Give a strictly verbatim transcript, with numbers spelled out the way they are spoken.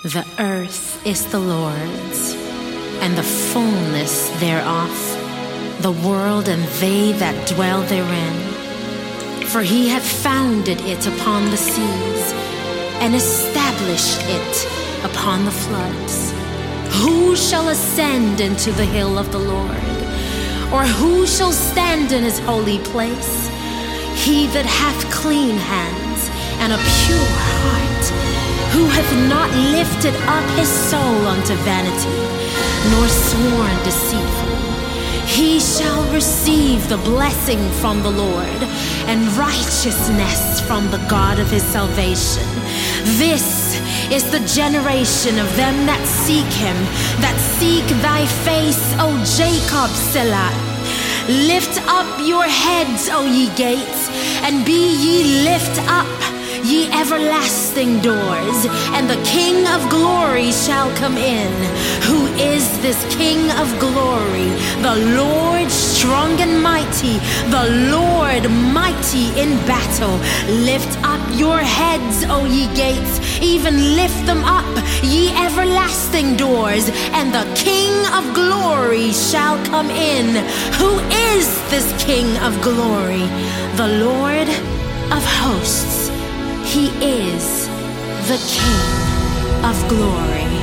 The earth is the Lord's, and the fullness thereof, the world and they that dwell therein. For he hath founded it upon the seas, and established it upon the floods. Who shall ascend into the hill of the Lord? Or who shall stand in his holy place? He that hath clean hands and a pure heart, who hath not lifted up his soul unto vanity, nor sworn deceitfully, he shall receive the blessing from the Lord, and righteousness from the God of his salvation. This is the generation of them that seek him, that seek thy face, O Jacob, Selah. Lift up your heads, O ye gates, and be ye lift up, ye everlasting doors, and the King of glory shall come in. Who is this King of glory? The Lord strong and mighty, the Lord mighty in battle. Lift up your heads, O ye gates, even lift them up, ye everlasting doors, and the King of glory shall come in. Who is this King of glory? The Lord of hosts. He is the King of glory.